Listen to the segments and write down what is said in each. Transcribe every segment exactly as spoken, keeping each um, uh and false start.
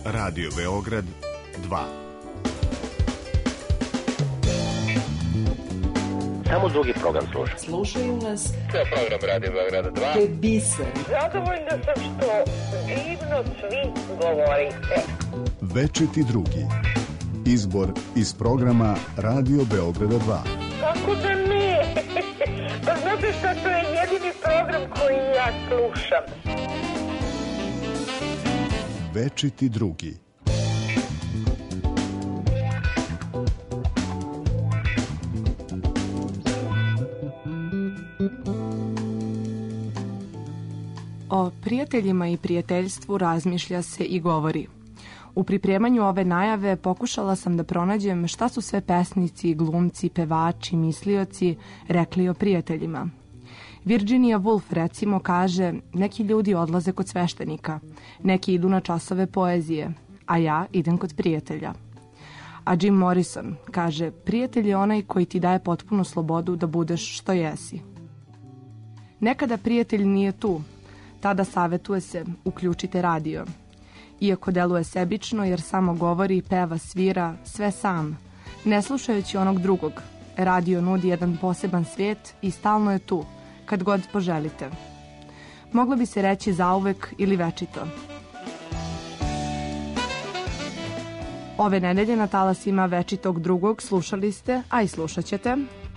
Radio Beograd dva. Samo drugi program sluša. Slušaju nas. To je program Radio Beograda dva. To je biser. Zadovoljna sam što divno svi govorite. Večiti drugi. Izbor iz programa Radio Beograda dva. Kako da ne? Pa znate šta, to je jedini program koji ja slušam. Večiti drugi. O prijateljima i prijateljstvu razmišlja se i govori. U pripremanju ove najave pokušala sam da pronađem šta su sve pesnici, glumci, pevači, mislioci rekli o prijateljima. Virginia Woolf recimo kaže, neki ljudi odlaze kod sveštenika, neki idu na časove poezije, a ja idem kod prijatelja. A Jim Morrison kaže, prijatelj je onaj koji ti daje potpunu slobodu da budeš što jesi. Nekada prijatelj nije tu, tada savetuje se, uključite radio. Iako deluje sebično jer samo govori, peva, svira, sve sam, ne slušajući onog drugog. Radio nudi jedan poseban svijet i stalno je tu, kad god poželite. Moglo bi se reći zauvek ili večito. Ove nedelje na talasima večitog drugog slušali ste, a i slušat ćete,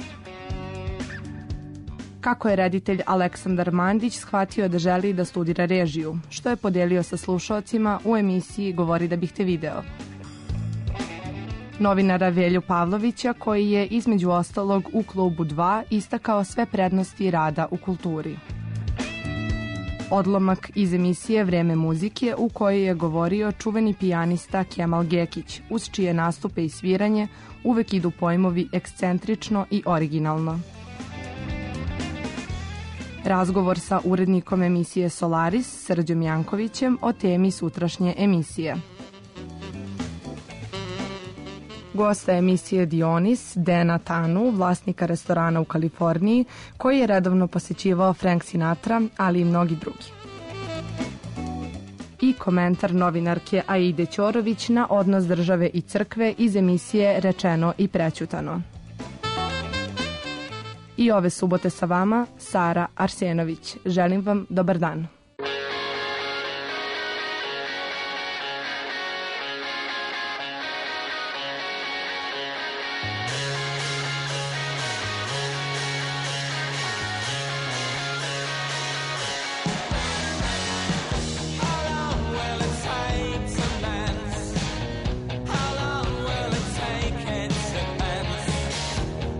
kako je reditelj Aleksandar Mandić shvatio da želi da studira režiju, što je podelio sa slušaocima u emisiji Govori da bih te video. Novinara Velju Pavlovića, koji je između ostalog u Klubu dva istakao sve prednosti rada u kulturi. Odlomak iz emisije Vreme muzike u kojoj je govorio čuveni pijanista Kemal Gekić, uz čije nastupe i sviranje uvek idu pojmovi ekscentrično i originalno. Razgovor sa urednikom emisije Solaris, Srđom Jankovićem, o temi sutrašnje emisije. Gosta emisije Dionis, Dena Tanu, vlasnika restorana u Kaliforniji, koji je redovno posećivao Frank Sinatra, ali i mnogi drugi. I komentar novinarke Aide Ćorović na odnos države i crkve iz emisije Rečeno i prećutano. I ove subote sa vama, Sara Arsenović. Želim vam dobar dan.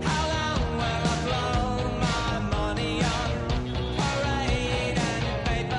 Paper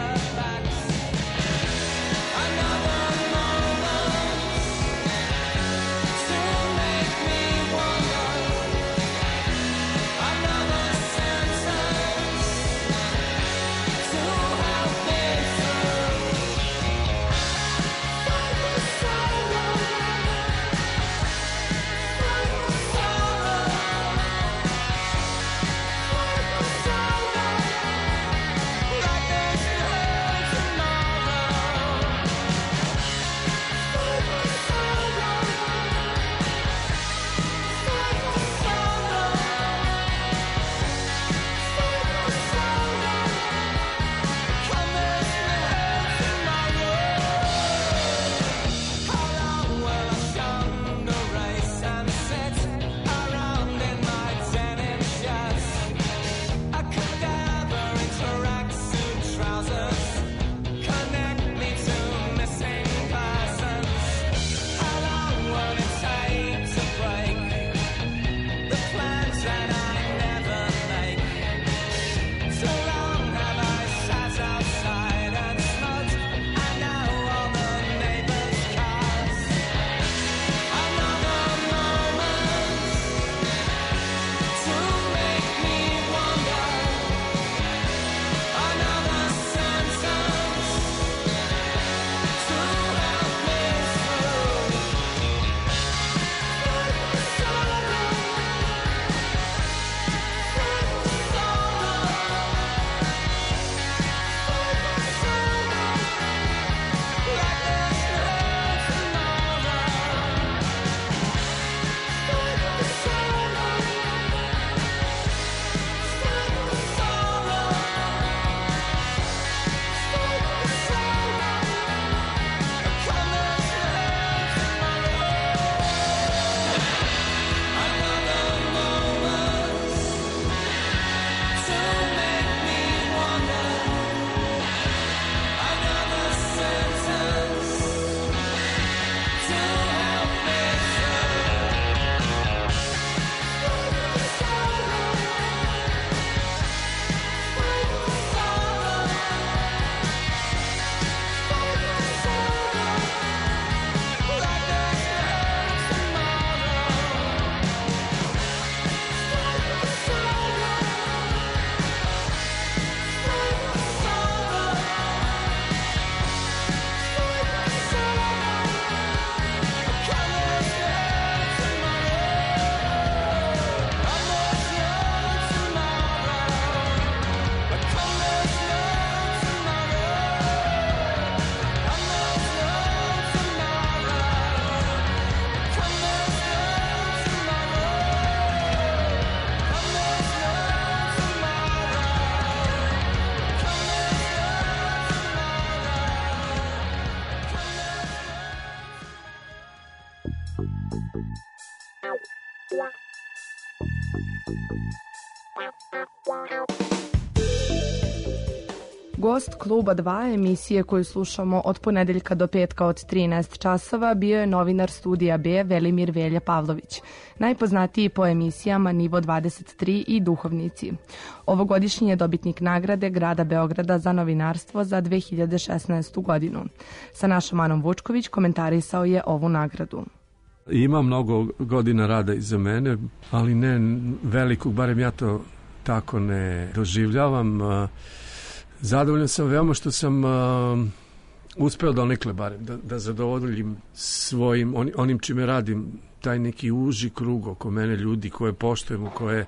Gost Kluba dva, emisije koju slušamo od ponedeljka do petka od trinaest časova, bio je novinar Studija B Velimir Velja Pavlović, najpoznatiji po emisijama Nivo dvadeset tri i Duhovnici. Ovogodišnji je dobitnik nagrade Grada Beograda za novinarstvo za dve hiljade šesnaestu godinu. Sa našom Anom Vučković komentarisao je ovu nagradu. Ima mnogo godina rada iza mene, ali ne velikog, barem ja to tako ne doživljavam. Zadovoljan sam veoma što sam uh, uspeo donekle barem da, da zadovoljim svojim, on, onim čime radim, taj neki uži krug oko mene ljudi koje poštujemo, koje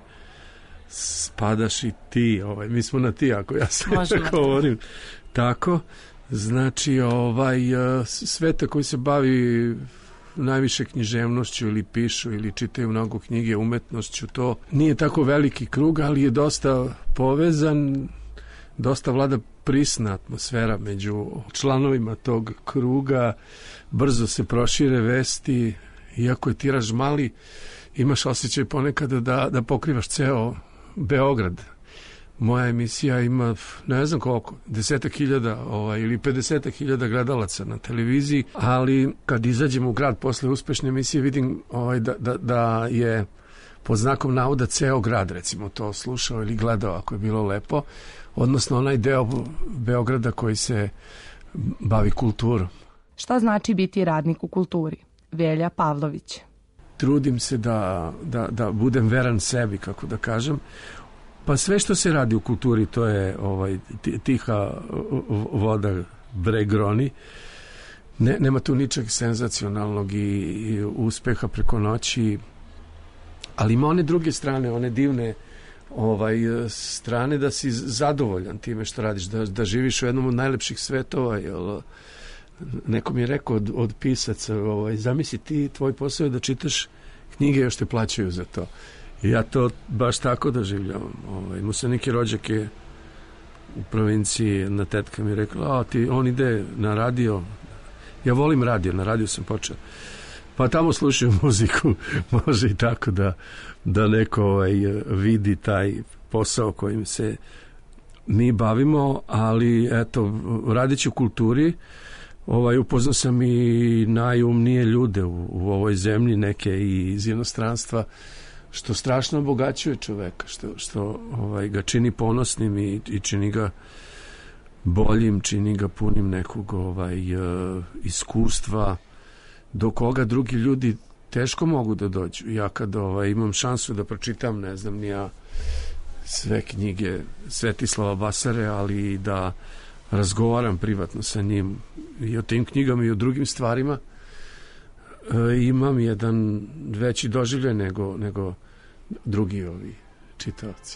spadaš i ti, ovaj, mi smo na ti ako ja sve govorim tako, znači ovaj, uh, sveta koji se bavi najviše književnošću ili pišu ili čitaju mnogo knjige, umetnošću, to nije tako veliki krug, ali je dosta povezan, dosta vlada prisna atmosfera među članovima tog kruga, brzo se prošire vesti, iako je tiraž mali, imaš osjećaj ponekada da, da pokrivaš ceo Beograd. Moja emisija ima, ne znam koliko, desetak hiljada ovaj, ili pedesetak hiljada gledalaca na televiziji, ali kad izađemo u grad posle uspešne emisije vidim ovaj, da, da, da je pod znakom navoda ceo grad recimo to slušao ili gledao ako je bilo lepo, odnosno onaj deo Beograda koji se bavi kulturom. Šta znači biti radnik u kulturi? Velja Pavlović. Trudim se da, da, da budem veran sebi, kako da kažem. Pa sve što se radi u kulturi, to je ovaj, tiha voda breg groni. Ne, nema tu ničeg senzacionalnog i, i uspeha preko noći, ali ima one druge strane, one divne ovaj, strane da si zadovoljan time što radiš, da, da živiš u jednom od najlepših svetova. Jel, neko mi je rekao od, od pisaca, ovaj, zamisli ti, tvoj posao je da čitaš knjige, još te plaćaju za to. I ja to baš tako doživljavam. Ovaj, mu se neki rođak je u provinciji, jedna tetka mi je rekla, a ti, on ide na radio. Ja volim radio, na radio sam počeo. Pa tamo slušaju muziku, može i tako da, da neko ovaj, vidi taj posao kojim se mi bavimo, ali eto, radići u kulturi, ovaj, upoznao sam i najumnije ljude u, u ovoj zemlji, neke i iz inostranstva, što strašno obogaćuje čoveka, što, što ovaj, ga čini ponosnim i, i čini ga boljim, čini ga punim nekog ovaj, uh, iskustva, do koga drugi ljudi teško mogu da dođu. Ja kad ovaj, imam šansu da pročitam, ne znam ni ja, sve knjige Svetislava Basare, ali i da razgovaram privatno sa njim i o tim knjigama i o drugim stvarima, e, imam jedan veći doživljaj nego, nego drugi ovi čitaoci.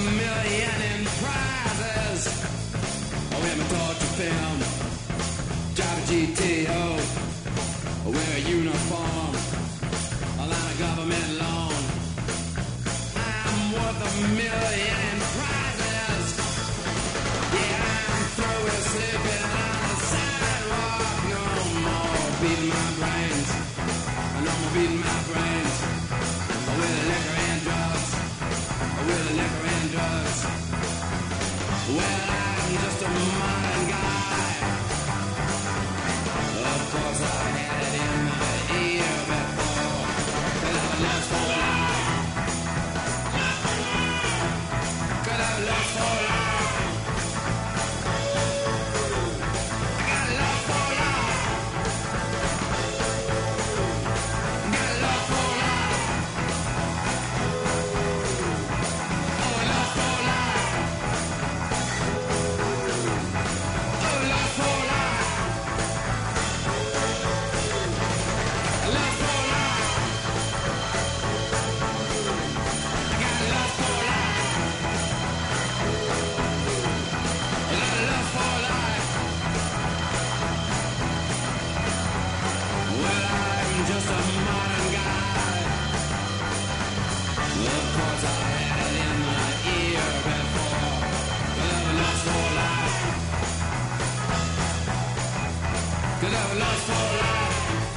million in prizes. Oh, wear my torture film, drive a G T O, wear a uniform, a line of government loan. I'm worth a million in prizes. Yeah, I'm through with sleeping on the sidewalk. No more beating my brains. No more beating my brains. With the liquor and drugs. With the liquor and drugs. Well, I'm just a modern guy. Of course I had it in my ear before. Could have lost for life. Could have lost for life. I got love for life. Got love for life. Oh, love for life. Oh, love for life. Love for life. I got love for life. I got love for life. Well, I'm just a modern guy. Of course I had it in my ear before. Could have lost for life. Could have lost for life.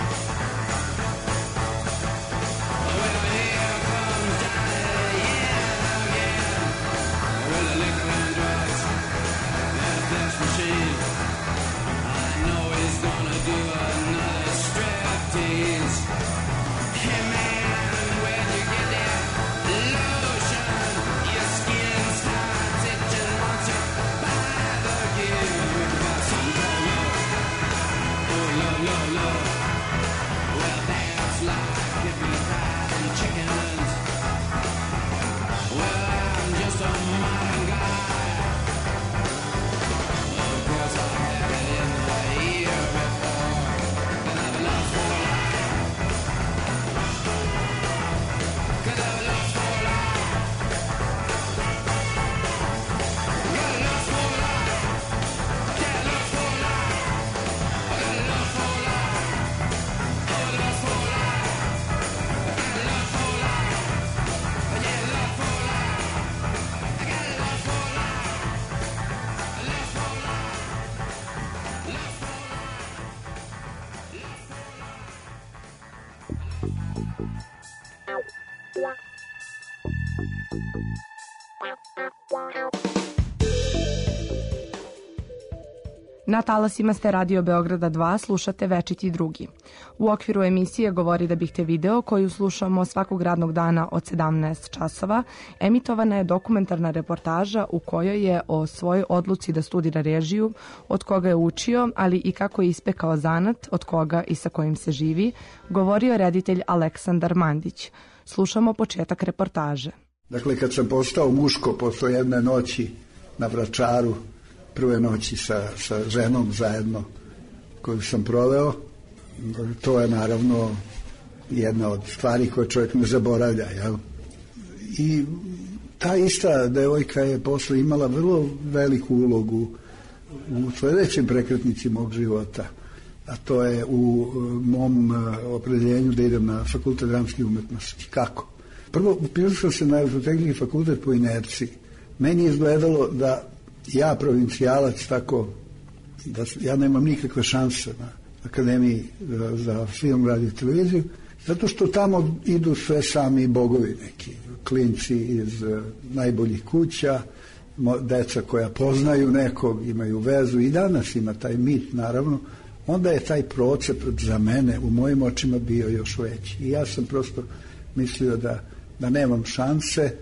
Well, here comes Johnny Yen again. With the liquor and drugs and this machine. I know he's gonna do another striptease. Hey man, when you get that lotion, your skin starts itching once you buy the gear. Got some low, oh low, low, low. Well, that's like if you're riding chickens. Well, I'm just a modern guy. Of course I had it in the ear before. Could have lost for life. Could have lost for life. Got lost for life. Got lost for life. Got lost for life. Oh, lost for life. Got lost for life. Yeah, lost for life. I got lost for life. Lost for life. Lost for Na talasima ste Radio Beograda dva, slušate Večiti drugi. U okviru emisije Govori da bih te video, koju slušamo svakog radnog dana od sedamnaest časova, emitovana je dokumentarna reportaža u kojoj je o svojoj odluci da studira režiju, od koga je učio, ali i kako je ispekao zanat, od koga i sa kojim se živi, govorio reditelj Aleksandar Mandić. Slušamo početak reportaže. Dakle, kad sam postao muško posle jedne noći na Vračaru, prve noći sa, sa ženom zajedno koju sam proveo, to je naravno jedna od stvari koje čovjek ne zaboravlja, jel? I ta ista devojka je posle imala vrlo veliku ulogu u sledećem prekretnici mog života, a to je u mom opredeljenju da idem na Fakultet dramskih umetnosti. Kako? Prvo, upisao sam na Elektrotehnički fakultet po inerciji. Meni je izgledalo da ja, provincijalac, tako da ja nemam nikakve šanse na Akademiji za, za film, radio i televiziju, zato što tamo idu sve sami bogovi neki, klinci iz uh, najboljih kuća, mo, deca koja poznaju nekog, imaju vezu, i danas ima taj mit, naravno. Onda je taj procep za mene u mojim očima bio još veći. I ja sam prosto mislio da, da nemam šanse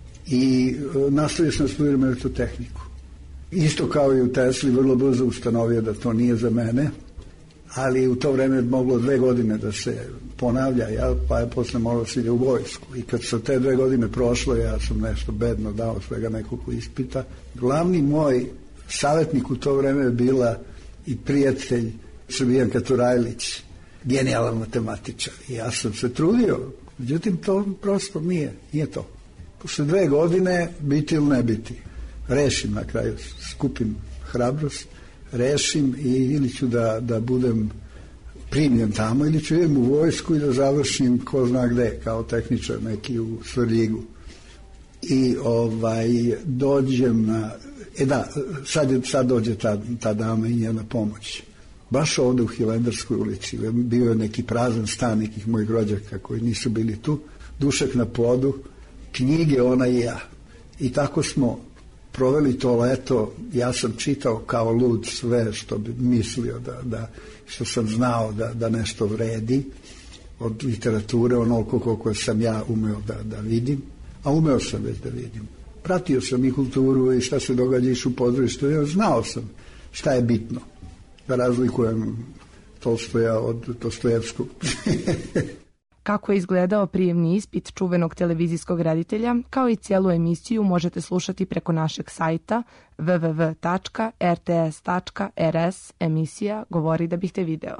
i uh, nastavio sam studiram elektrotehniku. Isto kao i u Tesli, vrlo brzo ustanovio da to nije za mene, ali u to vreme je moglo dve godine da se ponavlja, ja, pa je posle moralo se ide u vojsku. I kad su te dve godine prošlo, ja sam nešto bedno dao svega nekoliko ispita. Glavni moj savjetnik u to vreme je bila i prijatelj Srbijanka Turajlić, genijalan matematičar. I ja sam se trudio, međutim to prosto nije, nije to. Posle dve godine biti ili ne biti. Rešim na kraju, skupim hrabrost, rešim i ili ću da, da budem primljen tamo ili ću idem u vojsku i da završim ko zna gde, kao tehničar neki u Svrljigu. I ovaj, dođem na... E da, sad, je, sad dođe ta, ta dama i njena pomoć. Baš ovde u Hilandarskoj ulici. Bio je neki prazan stan nekih mojih rođaka koji nisu bili tu. Dušak na podu, knjige, ona i ja. I tako smo proveli to leto. Ja sam čitao kao lud sve što bi mislio da, da što sam znao da, da nešto vredi od literature, onoliko koliko sam ja umeo da, da vidim. A umeo sam već da vidim. Pratio sam i kulturu i šta se događa i u pozorištu. Znao sam šta je bitno. Da razlikujem Tolstoja od Dostojevskog. Kako je izgledao prijemni ispit čuvenog televizijskog reditelja, kao i cijelu emisiju možete slušati preko našeg sajta w w w tačka r t s tačka r s. Emisija Govori da bih te video.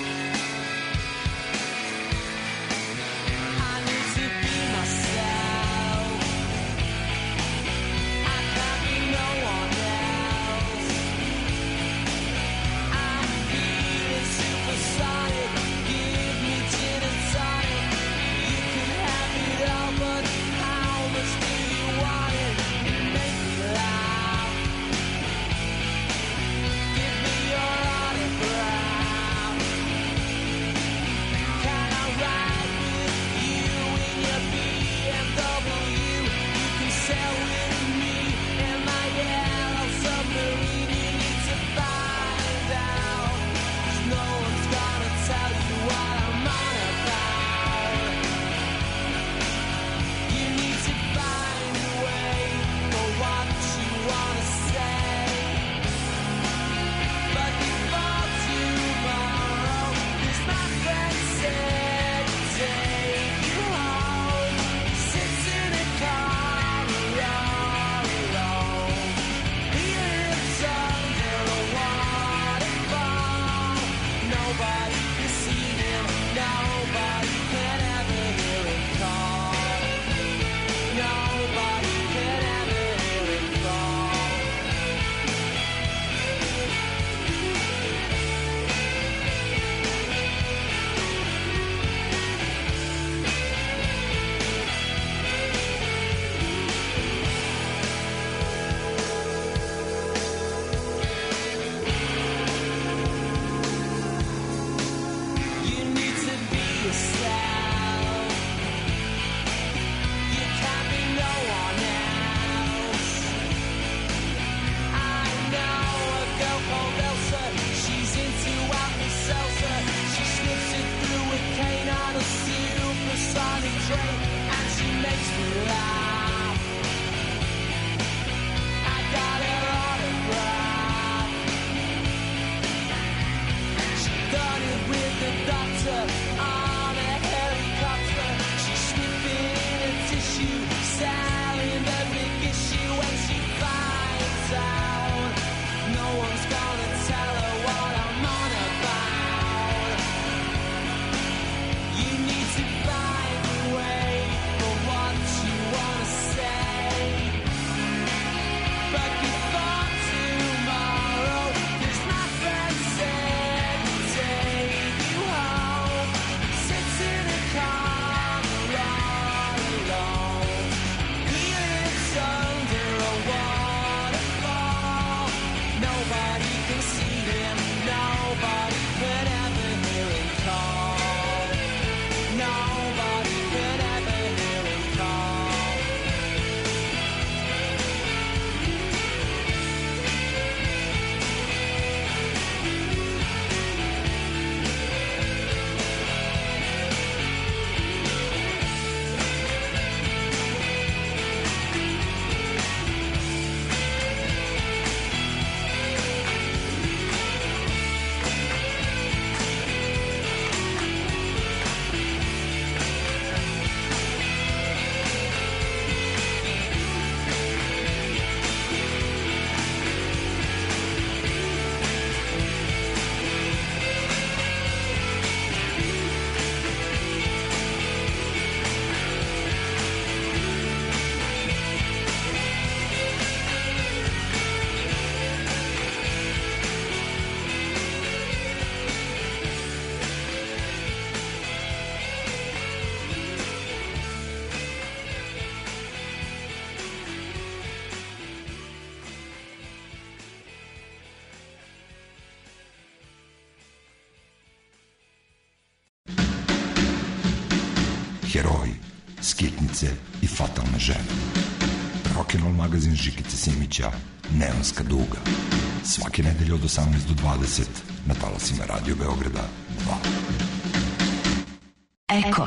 I need to be myself. heroji, skitnice i fatalne žene. Rock'n'Roll magazin Žikice Simića, Neonska duga. Svake nedelje od osamnaest do dvadeset na talasima Radio Beograda dva. Eko.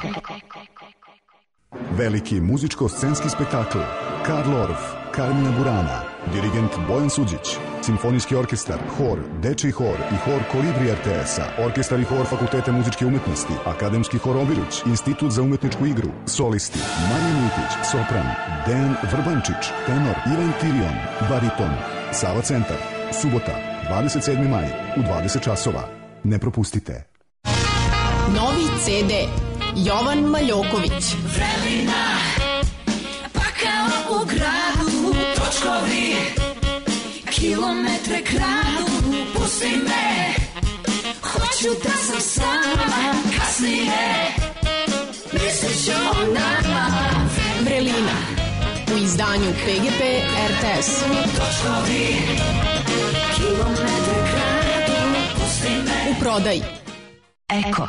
Veliki muzičko-scenski spektakl Karl Orff, Carmina Burana, dirigent Bojan Suđić, simfonijski orkestar, hor, dečiji hor i hor Kolibri er te es-a, orkestar i hor Fakulteta muzičke umetnosti, akademski hor Obiruć, Institut za umetničku igru, solisti Marija Mitić, sopran, Dejan Vrbančić, tenor Ivan Tirion, bariton, Sava centar, subota, dvadeset sedmi maj u dvadeset časova. Ne propustite. Novi ce de Jovan Maljoković. Vrelina, pa kao u gradu, točkovi, kilometre kradu, pusti me, hoću da sam sama, kasnije, mislit ću o nama. Vrelina, u izdanju pe ge pe er te es. Točkovi, kilometre kradu, pusti me. U prodaji. Eko.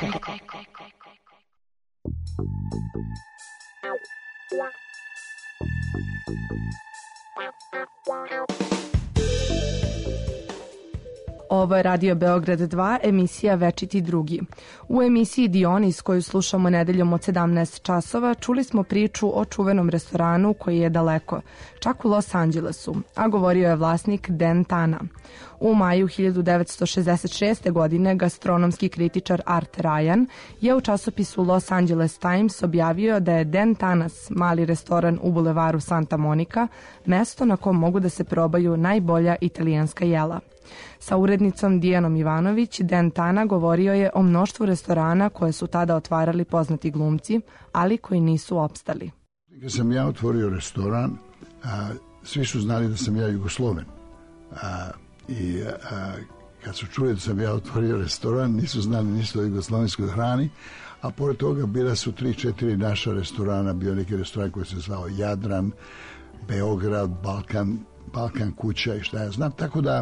Ovo je Radio Beograd dva, emisija Večiti drugi. U emisiji Dionis, koju slušamo nedeljom od sedamnaest časova, čuli smo priču o čuvenom restoranu koji je daleko, čak u Los Angelesu, a govorio je vlasnik Dan Tana. U maju hiljadu devetsto šezdeset šeste. godine gastronomski kritičar Art Ryan je u časopisu Los Angeles Times objavio da je Dan Tanas, mali restoran u bulevaru Santa Monica, mesto na kom mogu da se probaju najbolja italijanska jela. Sa urednicom Dijanom Ivanović, Dan Tana govorio je o mnoštvu restorana koje su tada otvarali poznati glumci, ali koji nisu opstali. Kad sam ja otvorio restoran, a, svi su znali da sam ja Jugosloven. A, I a, kad su čuli da sam ja otvorio restoran, nisu znali ništa o jugoslovenskoj hrani, a pored toga bila su tri, četiri naša restorana, bio neki restoran koji se zvao Jadran, Beograd, Balkan, Balkan kuća i šta ja znam, tako da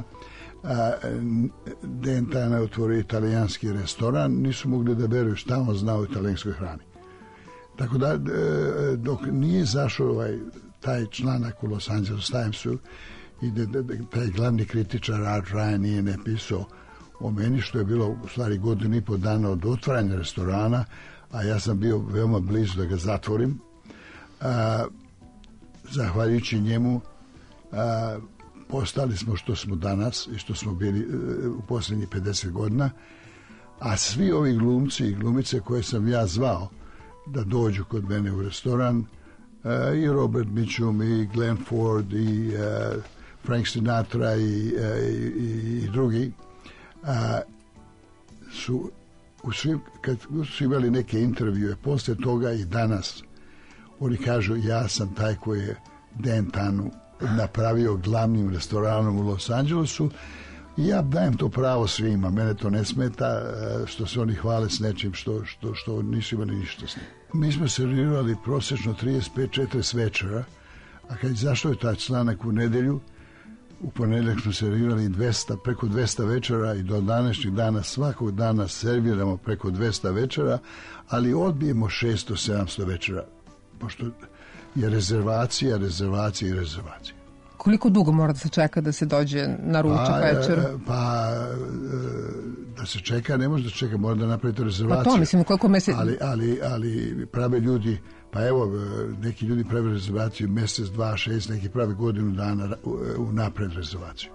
Dan Tana otvorio italijanski restoran, nisu mogli da veruju šta on zna o italijanskoj hrani. Tako da, dok nije zašao ovaj, taj članak u Los Angeles Timesu i da, da, da, taj glavni kritičar Art Ryan nije napisao o meni, što je bilo u stvari godinu i po dana od otvaranja restorana, a ja sam bio veoma blizu da ga zatvorim. A, zahvaljujući njemu a, postali smo što smo danas i što smo bili u posljednjih pedeset godina, a svi ovi glumci i glumice koje sam ja zvao da dođu kod mene u restoran, uh, i Robert Mitchum, i Glenn Ford, i uh, Frank Sinatra, i, uh, i, i drugi, uh, su u svim, kad su imali neke intervjue, posle toga i danas, oni kažu ja sam taj koji je Dan Tanu napravio glavnim restoranom u Los Angelesu i ja dajem to pravo svima, mene to ne smeta što se oni hvale s nečim što, što, što nisu imali ništa s njim. Mi smo servirali prosječno trideset pet do četrdeset večera, a kad zašto je taj članak u nedelju, u ponedjeljak smo servirali dvesta, preko dvesta večera i do današnjih dana svakog dana serviramo preko dvesta večera, ali odbijemo šesto do sedamsto večera, pošto je rezervacija, rezervacija i rezervacija. Koliko dugo mora da se čeka da se dođe na ručak, pa, večer? Pa, da se čeka, ne može da čeka, mora da napravite rezervaciju. Pa to, mislim, koliko mesec... Ali, ali, ali prave ljudi, pa evo, neki ljudi prave rezervaciju mesec, dva, šest, neki prave godinu dana u napred rezervaciju.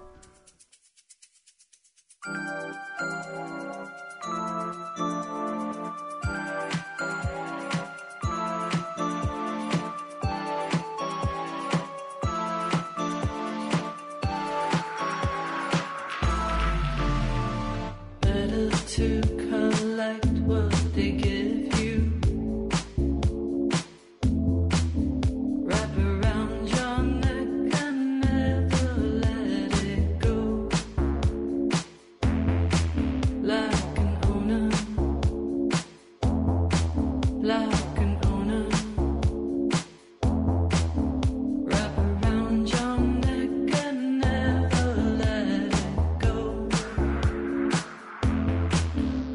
To collect what they give you, wrap around your neck and never let it go, like an owner, like an owner, wrap around your neck and never let it go.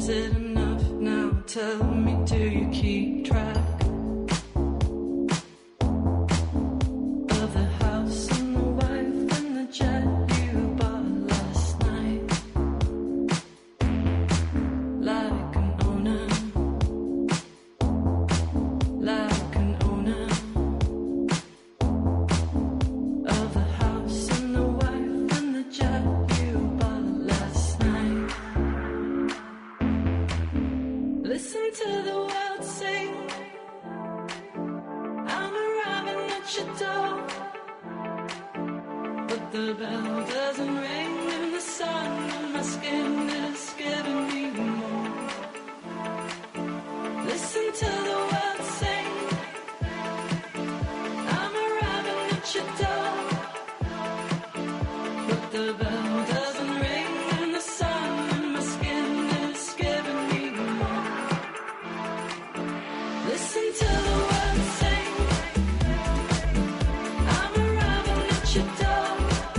Is it enough now? Tell me, do you keep track of the house and the wife and the jet you bought last night? Like an owner, like an owner of the house and the wife and the jet you bought last night. Listen to the world sing. I'm arriving at your door, but the bell doesn't ring and the sun on my skin is giving me more. Listen to the world sing. I'm arriving at your door, but the bell doesn't ring and the sun on my skin is giving me more. Listen to the world sing. I'm arriving at your door,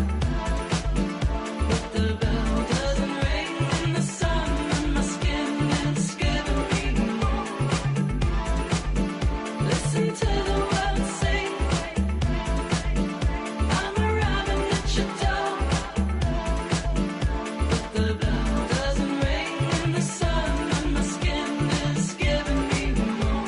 but the bell doesn't ring and the sun on my skin is giving me more. Listen to the world sing. I'm arriving at your door, but the bell doesn't ring and the sun on my skin is giving me more.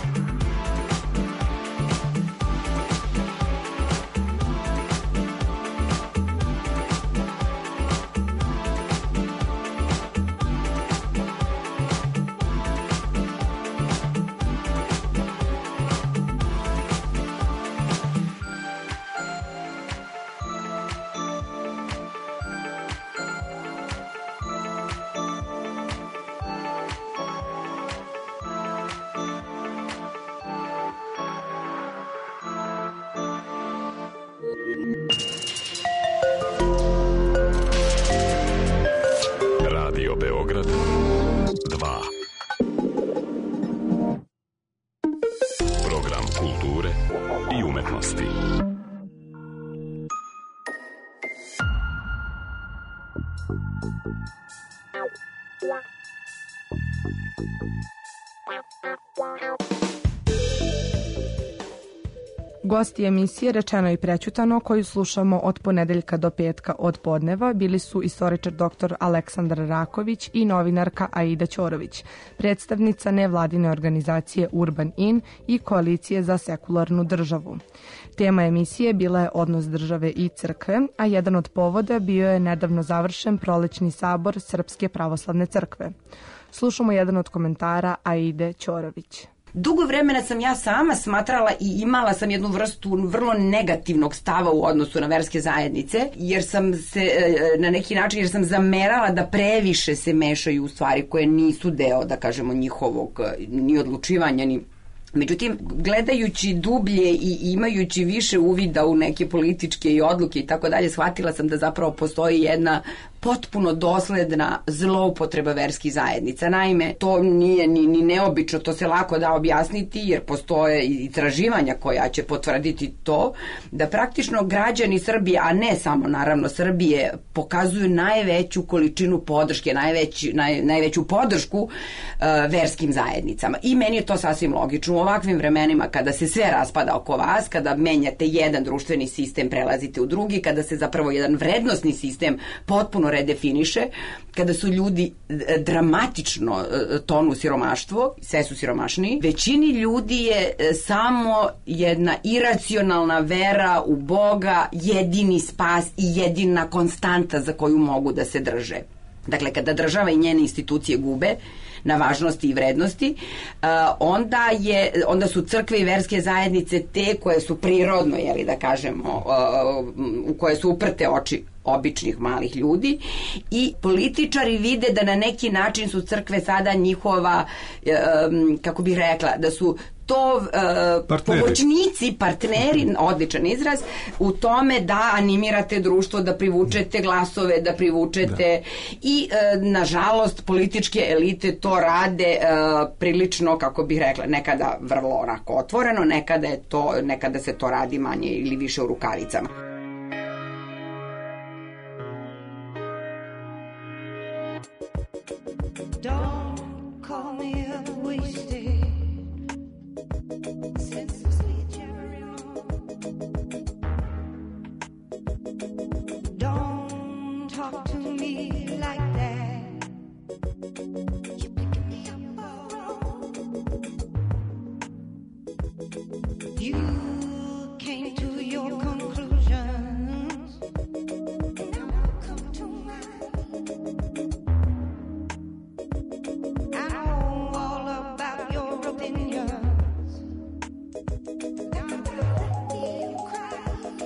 Radio Beograd dva. Program kulture i umetnosti. Gosti emisije Rečeno i prećutano, koju slušamo od ponedeljka do petka od podneva, bili su istoričar doktor Aleksandar Raković i novinarka Aida Ćorović, predstavnica nevladine organizacije Urban In i Koalicije za sekularnu državu. Tema emisije bila je odnos države i crkve, a jedan od povoda bio je nedavno završen prolećni sabor Srpske pravoslavne crkve. Slušamo jedan od komentara Aide Ćorović. Dugo vremena sam ja sama smatrala i imala sam jednu vrstu vrlo negativnog stava u odnosu na verske zajednice, jer sam se na neki način, jer sam zamerala da previše se mešaju u stvari koje nisu deo, da kažemo, njihovog ni odlučivanja, ni... Međutim, gledajući dublje i imajući više uvida u neke političke i odluke i tako dalje, shvatila sam da zapravo postoji jedna potpuno dosledna zloupotreba verskih zajednica. Naime, to nije ni, ni neobično, to se lako da objasniti, jer postoje i istraživanja koja će potvrditi to, da praktično građani Srbije, a ne samo naravno Srbije, pokazuju najveću količinu podrške, najveću, naj, najveću podršku uh, verskim zajednicama. I meni je to sasvim logično. U ovakvim vremenima kada se sve raspada oko vas, kada menjate jedan društveni sistem, prelazite u drugi, kada se zapravo jedan vrednosni sistem potpuno redefiniše, kada su ljudi dramatično tonu u siromaštvo, sve su siromašniji, većini ljudi je samo jedna iracionalna vera u Boga, jedini spas i jedina konstanta za koju mogu da se drže. Dakle, kada država i njene institucije gube na važnosti i vrednosti, onda, je, onda su crkve i verske zajednice te koje su prirodno, jeli da kažemo, u koje su uprte oči običnih malih ljudi, i političari vide da na neki način su crkve sada njihova, kako bih rekla, da su to uh, pomoćnici, partneri, odličan izraz, u tome da animirate društvo, da privučete glasove, da privučete da. I uh, nažalost političke elite to rade uh, prilično, kako bih rekla, nekada vrlo onako otvoreno, nekada je to, nekada se to radi manje ili više u rukavicama. Don't senselessly jabbering on. Don't talk to me like that. You're picking me up wrong. You came to your conclusions, and now I've come to mine. I know all about your opinions. Now I hear you cry.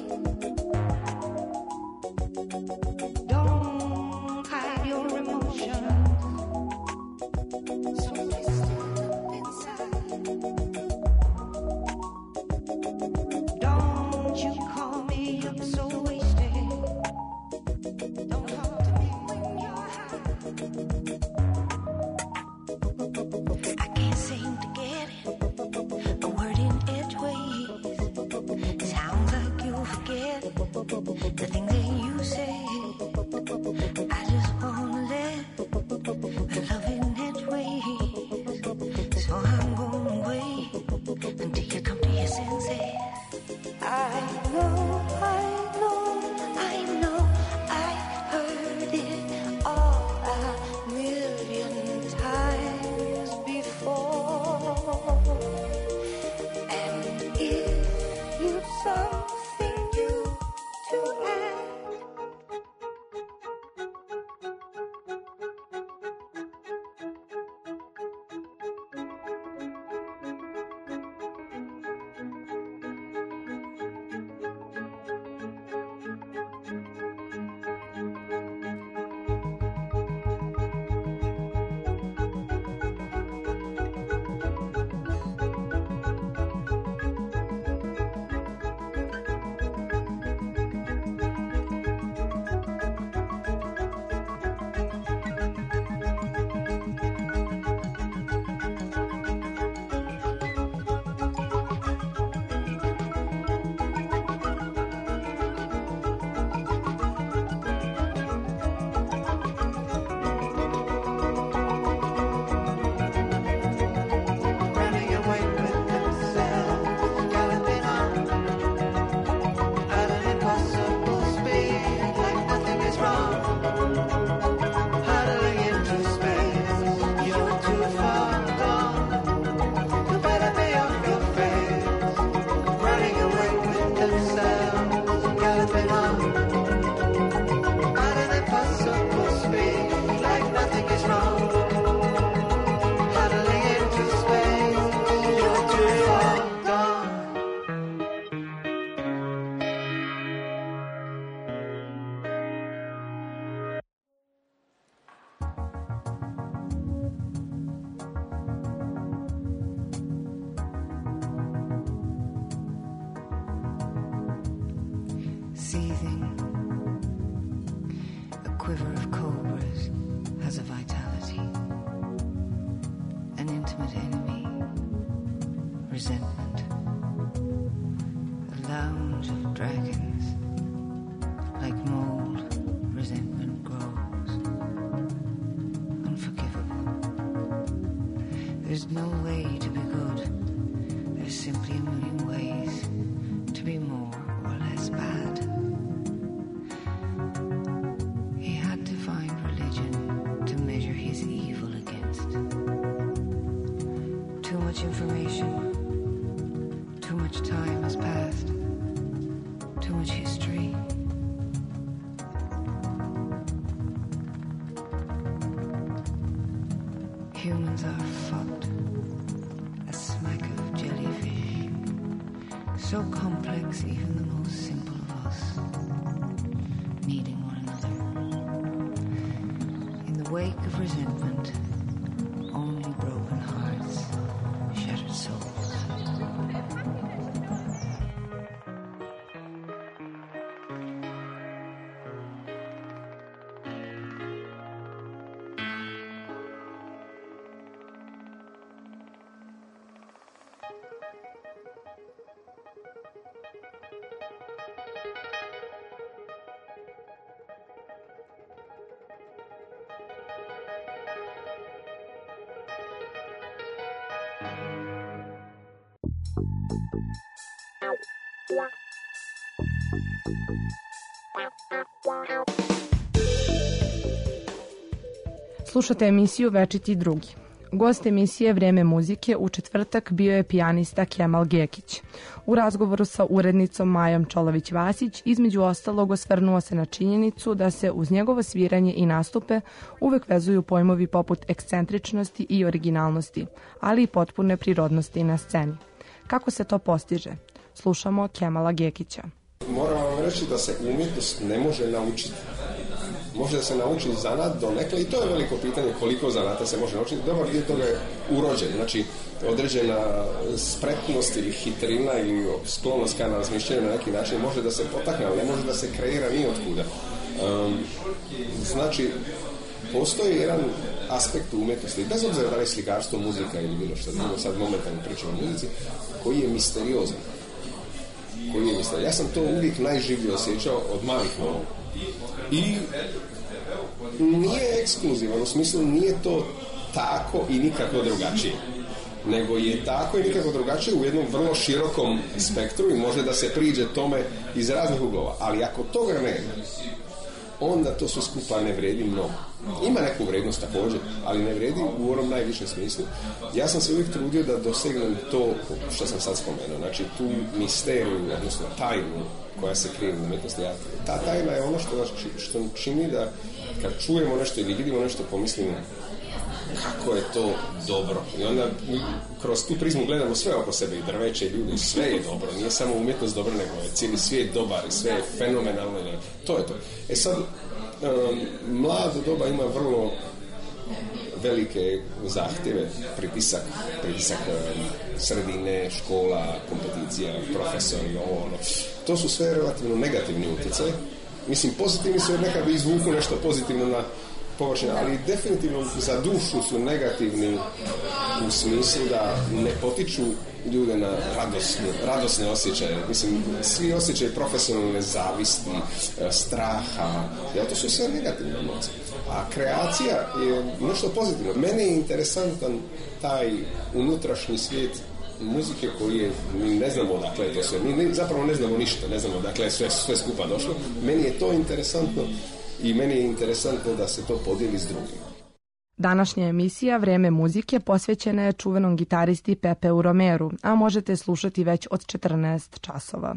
Don't hide your emotions. So listen up inside. Don't you call me up so wasted. Don't talk to me when you're high. I can't seem to get it. A word in edgeways. Sounds like you forget the thing that you said. I just wanna let the love in edgeways. So I'm gonna wait until you come to your senses. I know, I know, I know, I heard it all a million times before. And if you've something new to add, running away with themselves, galloping on at an impossible speed, like nothing is wrong. Huddling into space, you're too far gone. You better be off your face. Running away with themselves, galloping on at an impossible speed, like nothing is wrong. Huddling into space, you're too far gone. Seething, a quiver of cobras has a vitality. An intimate enemy, resentment. A lounge of dragons, like mold, resentment grows. Unforgivable. There's no way to be good. There's simply a million ways to be more or less bad. He had to find religion to measure his evil against. Too much information. Too much time has passed. Too much history. Humans are fucked. A smack of jellyfish. So complex, even the most simple of us. Needing one another. In the wake of resentment, only broken hearts, shattered souls. Slušate emisiju Večiti drugi. Gost emisije Vreme muzike u četvrtak bio je pijanista Kemal Gekić. U razgovoru sa urednicom Majom Čolović-Vasić između ostalog osvrnuo se na činjenicu da se uz njegovo sviranje i nastupe uvek vezuju pojmovi poput ekscentričnosti i originalnosti, ali i potpune prirodnosti na sceni. Kako se to postiže? Slušamo Kemala Gekića. Moram vam reći da se umjetnost ne može naučiti. Može da se nauči zanat donekle i to je veliko pitanje koliko zanata se može naučiti. Dobar dio toga je urođen, znači određena spretnost ili hitrina ili sklonost ka razmišljanju na neki način može da se potakne, ali ne može da se kreira ni otkuda. Um, znači, postoji jedan aspekt umjetnosti, bez obzira da li je slikarstvo, muzika ili bilo što, drugo, sad momentalno pričamo o muzici, koji je misteriozan. Koji je misteriozan. Ja sam to uvijek najživlje osjećao od malih nogu. I nije ekskluzivan, u smislu nije to tako i nikako drugačije, nego je tako i nikako drugačije u jednom vrlo širokom spektru i može da se priđe tome iz raznih uglova. Ali ako toga nema, onda to sve skupa ne vredi mnogo. Ima neku vrednost također, ali ne vredi u onom najvišem smislu. Ja sam se uvijek trudio da dosegnem to što sam sad spomenuo, znači tu misteriju, odnosno tajnu koja se krije u umjetnosti. Ta tajna je ono što, što čini da kad čujemo nešto ili vidimo nešto pomislimo kako je to dobro. I onda kroz tu prizmu gledamo sve oko sebe i drveće i ljudi, sve je dobro. Nije samo umjetnost dobro, nego je cijeli svijet dobar i sve je fenomenalno. To je to. E sad, um, mlado doba ima vrlo velike zahtjeve, pritisak, pritisak um, sredine, škola, kompeticija, profesori, ovo, ono. To su sve relativno negativni utjecaje. Mislim, pozitivni su jer nekad bi izvuku nešto pozitivno na površinu, ali definitivno za dušu su negativni u smislu da ne potiču ljude na radosne, radosne osjećaje. Mislim, svi osjećaje profesionalne zavisti, straha, ja, to su sve negativne emocije. A kreacija je nešto pozitivno. Meni je interesantan taj unutrašnji svijet muzike koji je, mi ne znamo odakle je to sve, mi ne, zapravo ne znamo ništa, ne znamo odakle je sve, sve skupa došlo. Meni je to interesantno i meni je interesantno da se to podijeli s drugima. Današnja emisija Vreme muzike posvećena je čuvenom gitaristi Pepeu Romeru, a možete slušati već od četrnaest časova.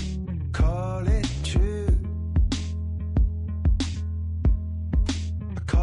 Call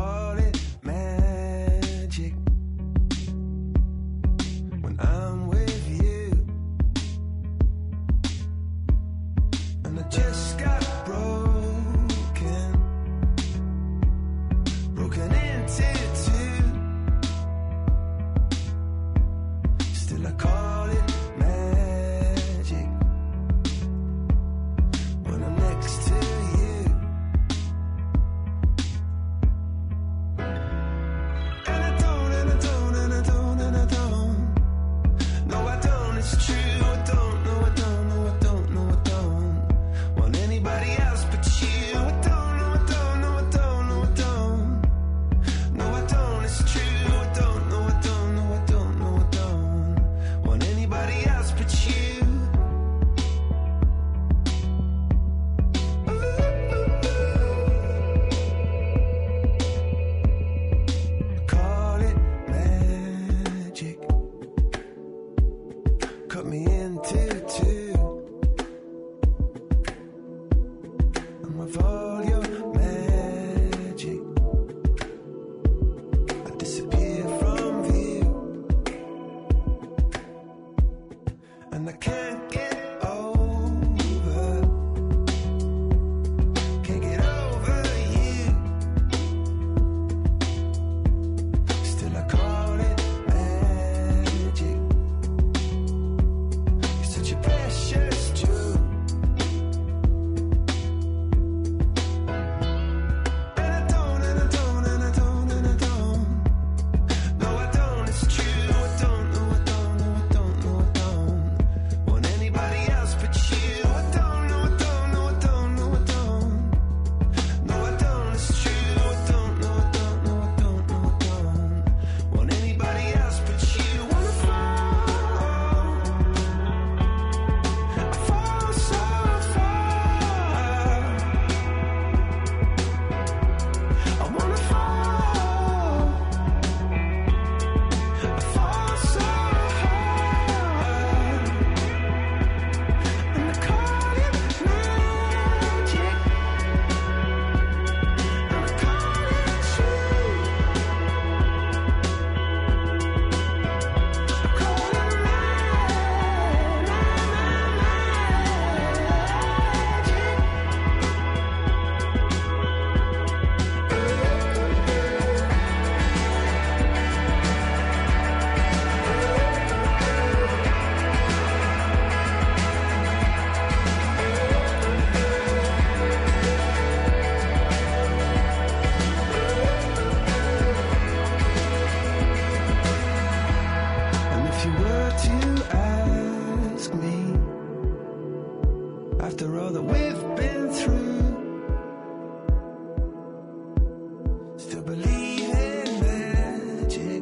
still believe in magic.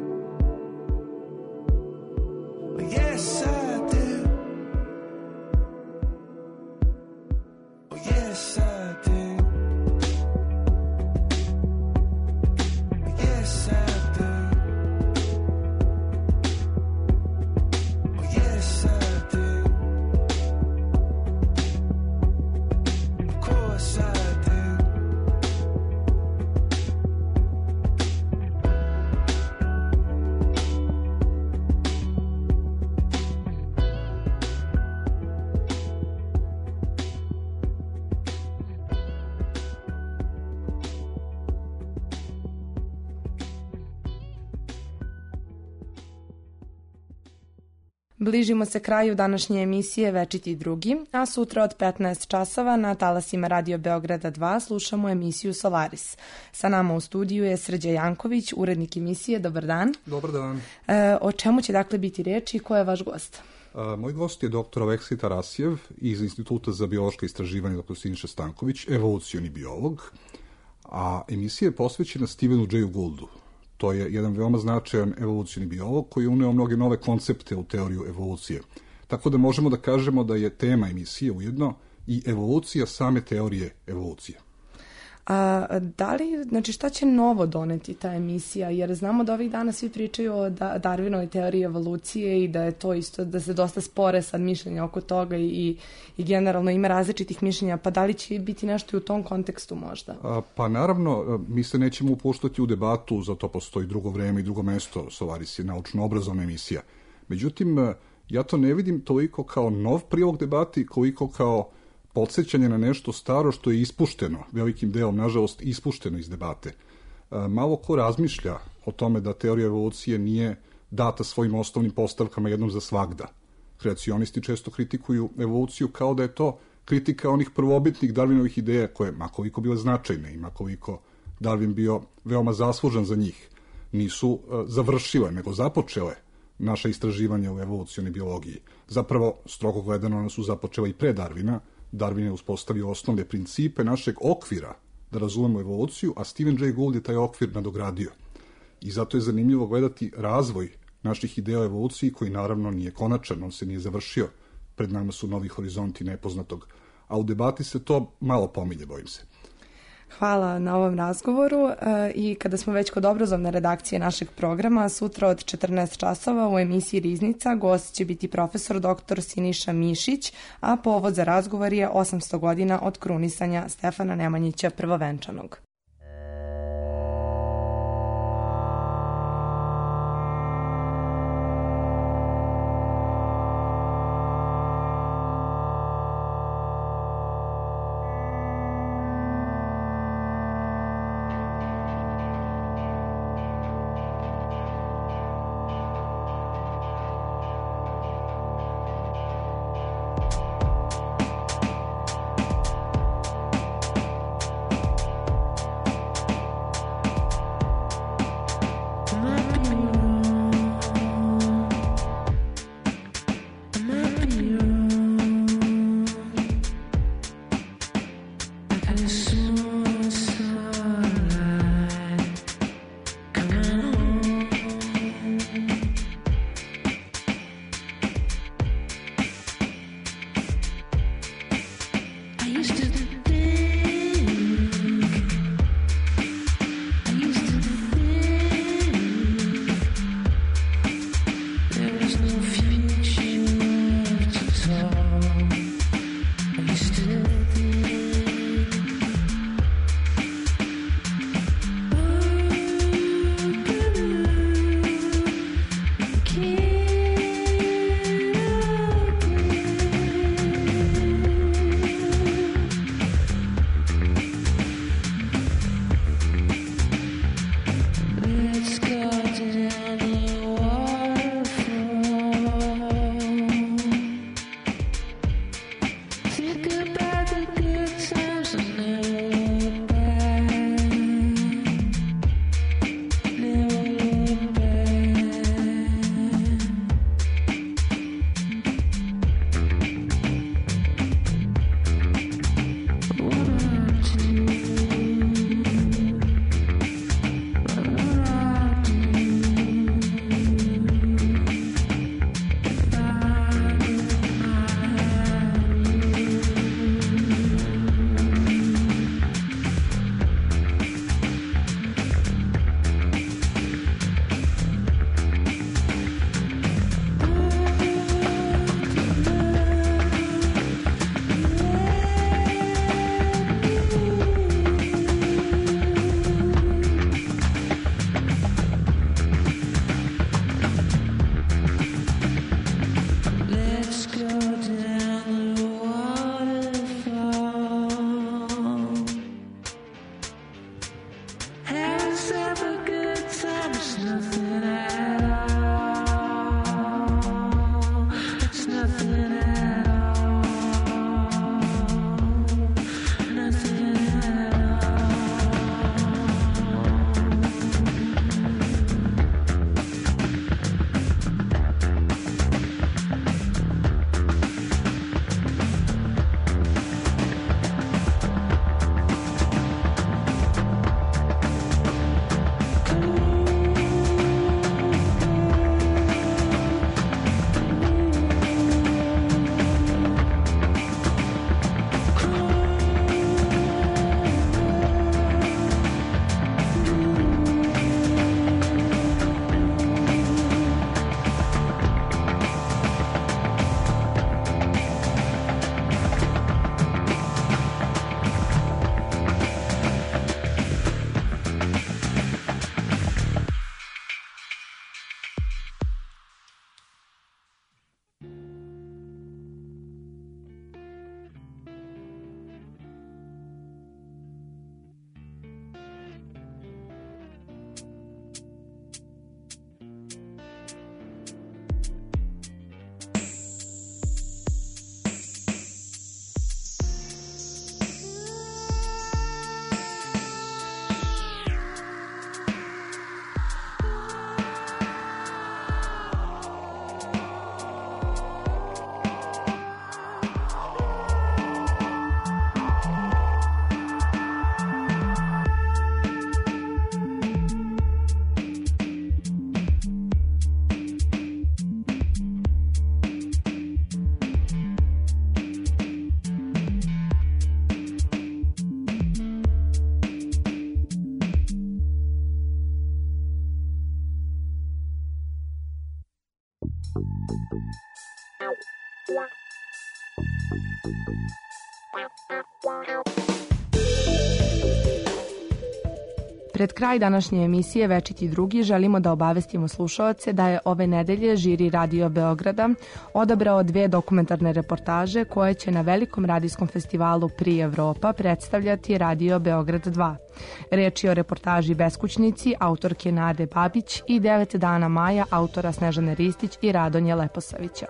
Well, yes, I do. Oh, yes, I do. Yes, I do. Oh, yes, I do. Of course I do. Bližimo se kraju današnje emisije Večiti drugi, a sutra od petnaest časova na talasima Radio Beograda dva slušamo emisiju Solaris. Sa nama u studiju je Srđa Janković, urednik emisije. Dobar dan. Dobar dan. E, o čemu će dakle biti reč i ko je vaš gost? A, moj gost je doktor Aleksej Tarasijev iz Instituta za biološka istraživanja doktor Siniša Stanković, evolucioni biolog, a emisija je posvećena Stevenu J. Gouldu. To je jedan veoma značajan evolucioni biolog koji je uneo mnoge nove koncepte u teoriju evolucije. Tako da možemo da kažemo da je tema emisije ujedno i evolucija same teorije evolucije. A da li, znači šta će novo doneti ta emisija? Jer znamo da ovih dana svi pričaju o da, Darwinovoj teoriji evolucije i da je to isto, da se dosta spore sad mišljenja oko toga i, i generalno ima različitih mišljenja, pa da li će biti nešto i u tom kontekstu možda? A, pa naravno, mi se nećemo upuštati u debatu, za to postoji drugo vreme i drugo mesto, Solaris je naučno-obrazovna emisija. Međutim, ja to ne vidim toliko kao nov prilog debati, koliko kao podsjećanje na nešto staro što je ispušteno, velikim delom, nažalost, ispušteno iz debate. Malo ko razmišlja o tome da teorija evolucije nije data svojim osnovnim postavkama jednom za svagda. Kreacionisti često kritikuju evoluciju kao da je to kritika onih prvobitnih Darwinovih ideja koje, makoliko bile značajne i makoliko Darwin bio veoma zaslužan za njih, nisu završile, nego započele naša istraživanja u evolucionoj biologiji. Zapravo, strogo gledano, ona su započela i pre Darwina. Darwin je uspostavio osnovne principe našeg okvira da razumemo evoluciju, a Steven J. Gould je taj okvir nadogradio. I zato je zanimljivo gledati razvoj naših ideja o evoluciji, koji naravno nije konačan, on se nije završio. Pred nama su novi horizonti nepoznatog, a u debati se to malo pominje, bojim se. Hvala na ovom razgovoru i kada smo već kod obrazovne redakcije našeg programa, sutra od četrnaest časova u emisiji Riznica gost će biti profesor doktor Siniša Mišić, a povod za razgovor je osamsto godina od krunisanja Stefana Nemanjića prvovenčanog. Pred kraj današnje emisije Večiti drugi želimo da obavestimo slušaoce da je ove nedelje žiri Radio Beograda odabrao dve dokumentarne reportaže koje će na velikom radijskom festivalu Pri Evropa predstavljati Radio Beograd dva. Reč je o reportaži Beskućnici autorke Nade Babić i Devet dana maja autora Snežane Ristić i Radonje Leposavića.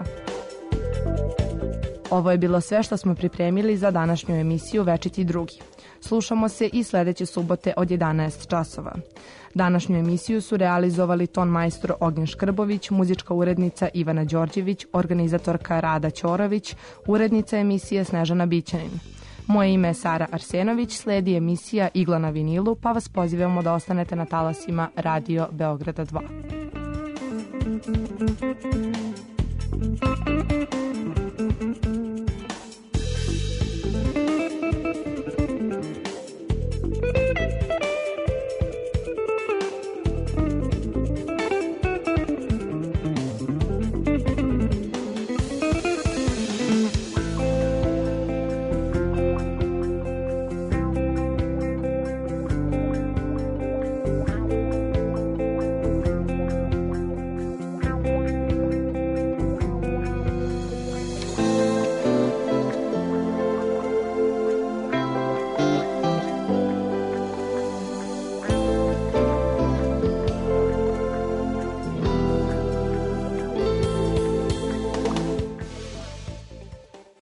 Ovo je bilo sve što smo pripremili za današnju emisiju Večiti drugi. Slušamo se i sledeće subote od jedanaest časova. Današnju emisiju su realizovali ton majstor Ognjen Škrbović, muzička urednica Ivana Đorđević, organizatorka Rada Ćorović, urednica emisije Snežana Bićanin. Moje ime je Sara Arsenović, sledi emisija Igla na vinilu, pa vas pozivamo da ostanete na talasima Radio Beograda dva.